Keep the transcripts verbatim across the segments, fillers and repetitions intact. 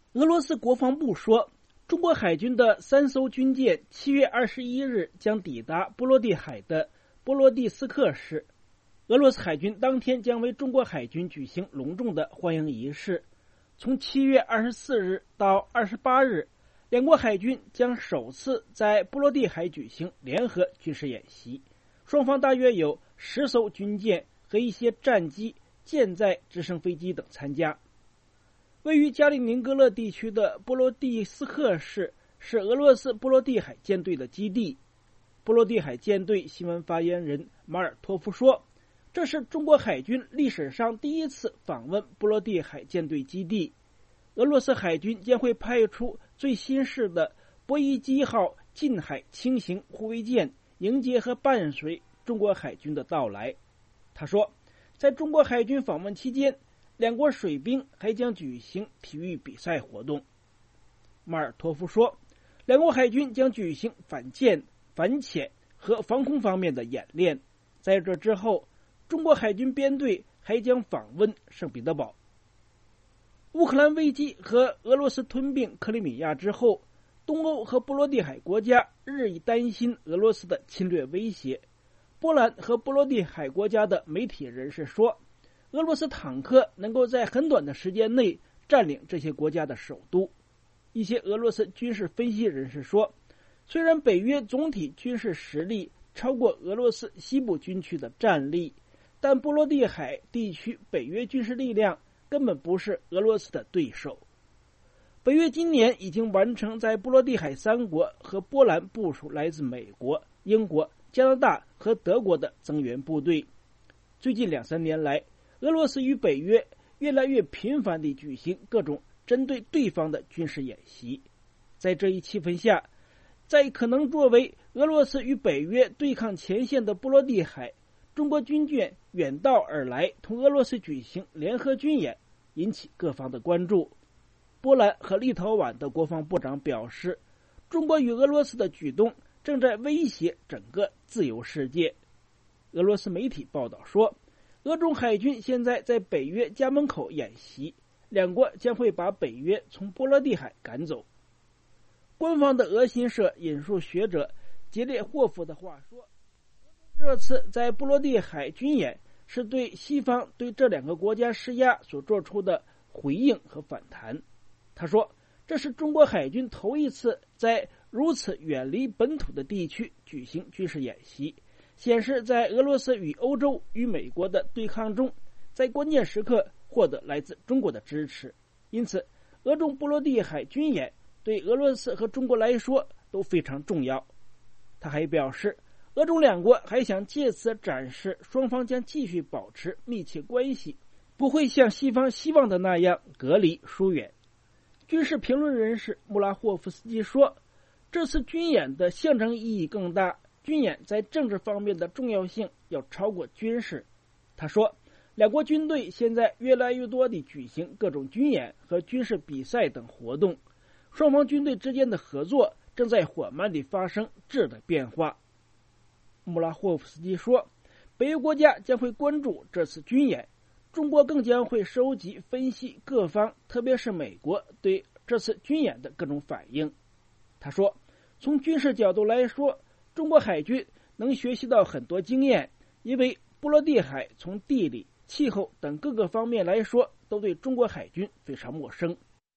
俄罗斯国防部说，中国海军的三艘军舰七月二十一日将抵达波罗的海的波罗的斯克市。俄罗斯海军当天将为中国海军举行隆重的欢迎仪式。从七月二十四日到二十八日，两国海军将首次在波罗的海举行联合军事演习，双方大约有十艘军舰和一些战机、舰载直升飞机等参加。位于加里宁格勒地区的波罗的斯克市是俄罗斯波罗的海舰队的基地。波罗的海舰队新闻发言人马尔托夫说，这是中国海军历史上第一次访问波罗的海舰队基地。俄罗斯海军将会派出最新式的波伊基号近海轻型护卫舰迎接和伴随中国海军的到来。他说，在中国海军访问期间，两国水兵还将举行体育比赛活动。马尔托夫说，两国海军将举行反舰、反潜和防空方面的演练。在这之后，中国海军编队还将访问圣彼得堡。乌克兰危机和俄罗斯吞并克里米亚之后，东欧和波罗的海国家日益担心俄罗斯的侵略威胁。波兰和波罗的海国家的媒体人士说，俄罗斯坦克能够在很短的时间内占领这些国家的首都。一些俄罗斯军事分析人士说，虽然北约总体军事实力超过俄罗斯西部军区的战力，但波罗的海地区北约军事力量根本不是俄罗斯的对手。北约今年已经完成在波罗的海三国和波兰部署来自美国、英国、加拿大和德国的增援部队。最近两三年来，俄罗斯与北约越来越频繁地举行各种针对对方的军事演习。在这一气氛下，在可能作为俄罗斯与北约对抗前线的波罗的海，中国军舰远道而来同俄罗斯举行联合军演，引起各方的关注。波兰和立陶宛的国防部长表示，中国与俄罗斯的举动正在威胁整个自由世界。俄罗斯媒体报道说，俄中海军现在在北约家门口演习，两国将会把北约从波罗的海赶走。官方的俄新社引述学者杰列霍夫的话说，这次在波罗的海军演是对西方对这两个国家施压所做出的回应和反弹。他说，这是中国海军头一次在如此远离本土的地区举行军事演习，显示在俄罗斯与欧洲与美国的对抗中，在关键时刻获得来自中国的支持。因此，俄中波罗的海军演对俄罗斯和中国来说都非常重要。他还表示，俄中两国还想借此展示双方将继续保持密切关系，不会像西方希望的那样隔离疏远。军事评论人士穆拉霍夫斯基说，这次军演的象征意义更大，军演在政治方面的重要性要超过军事。他说，两国军队现在越来越多地举行各种军演和军事比赛等活动，双方军队之间的合作正在缓慢地发生质的变化。穆拉霍夫斯基说，北约国家将会关注这次军演，中国更将会收集分析各方，特别是美国对这次军演的各种反应。他说，从军事角度来说，中国海军能学习到很多经验，因为波罗的海从地理、气候等各个方面来说都对中国海军非常陌生。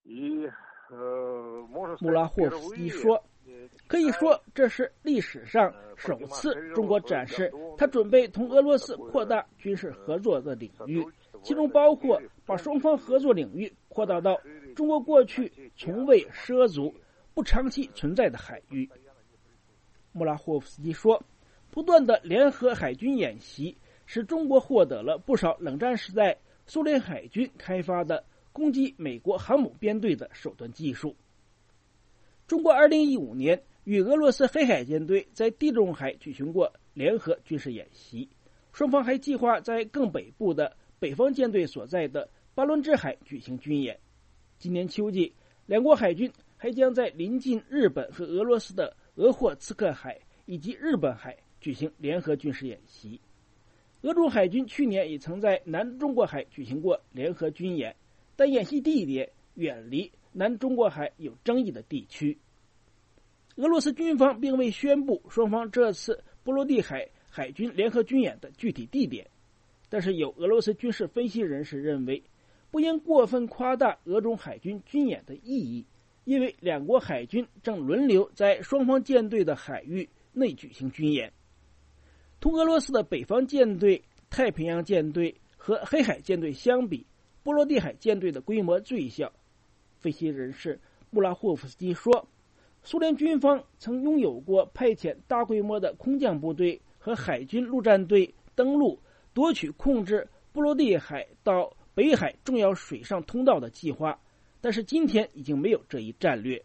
穆拉霍夫斯基说，可以说这是历史上首次中国展示他准备同俄罗斯扩大军事合作的领域，其中包括把双方合作领域扩大到中国过去从未涉足、不长期存在的海域。穆拉霍夫斯基说，不断的联合海军演习使中国获得了不少冷战时代苏联海军开发的攻击美国航母编队的手段技术。中国二零一五年与俄罗斯黑海舰队在地中海举行过联合军事演习，双方还计划在更北部的北方舰队所在的巴伦支海举行军演。今年秋季，两国海军还将在临近日本和俄罗斯的俄霍次克海以及日本海举行联合军事演习。俄中海军去年也曾在南中国海举行过联合军演，但演习地点远离南中国海有争议的地区。俄罗斯军方并未宣布双方这次波罗的海海军联合军演的具体地点，但是有俄罗斯军事分析人士认为，不应过分夸大俄中海军军演的意义，因为两国海军正轮流在双方舰队的海域内举行军演。同俄罗斯的北方舰队、太平洋舰队和黑海舰队相比，波罗的海舰队的规模最小。分析人士穆拉霍夫斯基说，苏联军方曾拥有过派遣大规模的空降部队和海军陆战队登陆，夺取控制波罗的海到北海重要水上通道的计划，但是今天已经没有这一战略。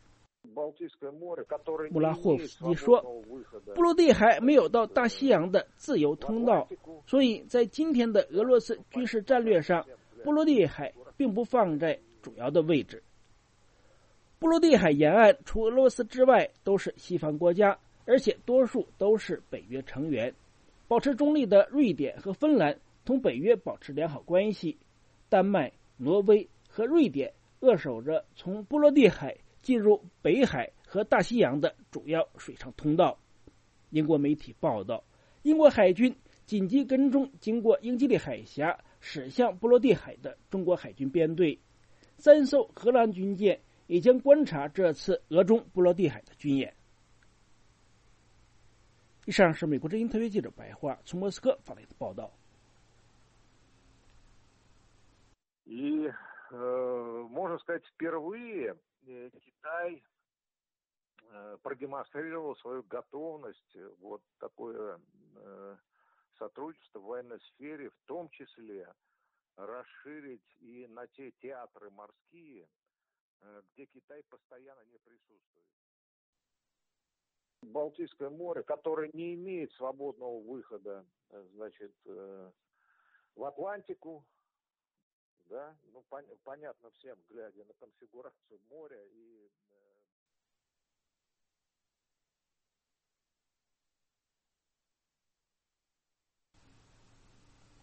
穆拉霍夫斯基说，波罗的海没有到大西洋的自由通道，所以在今天的俄罗斯军事战略上，波罗的海并不放在主要的位置。波罗的海沿岸除俄罗斯之外都是西方国家，而且多数都是北约成员。保持中立的瑞典和芬兰同北约保持良好关系，丹麦、挪威和瑞典扼守着从波罗的海进入北海和大西洋的主要水上通道。英国媒体报道，英国海军紧急跟踪经过英吉利海峡驶向波罗的海的中国海军编队，三艘荷兰军舰也将观察这次俄中波罗的海的军演。以上是美国之音特约记者白桦从莫斯科发来的报道。 И, э, можно сказать, впервые Китай продемонстрировал свою готовность вот такое э, сотрудничество в военной сфере, в том числе расширить и на те театры морские, э, где Китай постоянно не присутствует. Балтийское море, которое не имеет свободного выхода, значит, э, в Атлантику, да, ну пон- понятно всем, глядя на конфигурацию моря и